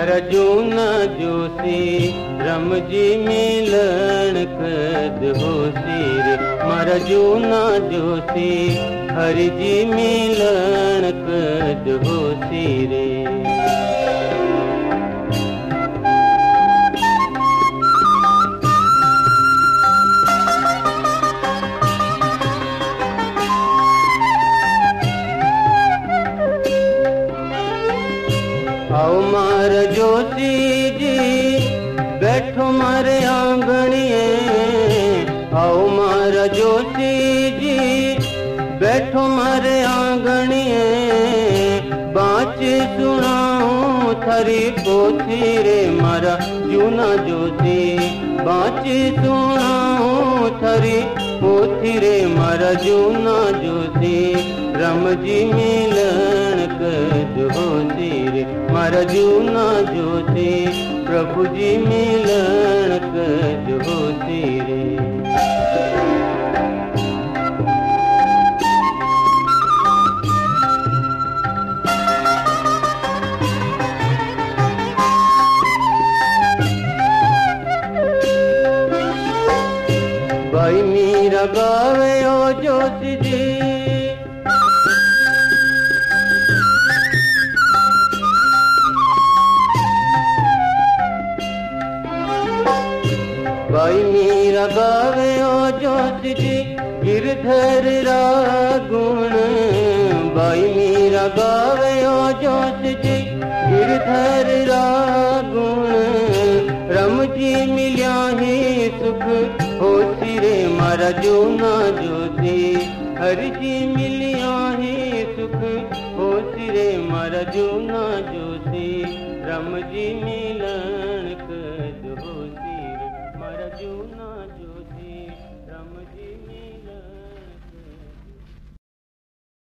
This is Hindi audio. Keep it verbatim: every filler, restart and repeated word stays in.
मारा जूना जोशी रम जी मिलन कद होसी रे। मारा जूना जोशी हरि जी मिलन कद होसी रे। आओ मार जोशी जी बैठो मारे आंगणिए। आओ मार जोशी जी बैठो मारे आंगणिए। बाँच सुनाऊं थारी पोथी रे। मारा जूना जोशी बाँच सुनाऊं थारी पोथी रे। मारा जूना जोशी रम जी मिलन कद होसी रे। मारा जूना जोशी प्रभु जी मिलन कद होसी रे। भाई मीरा गावे ओ जोशी जी। भाई मीरा गावे ओ जोशी जी गिरधर रागुण। भाई मीरा गावे ओ जोशी जी गिरधर रागुण। रम जी मिल्या ही सुख होसी रे। मारा जूना जोशी हरि जी मिलिया ही सुख होसी रे। मारा जूना जोशी रम जी मिलन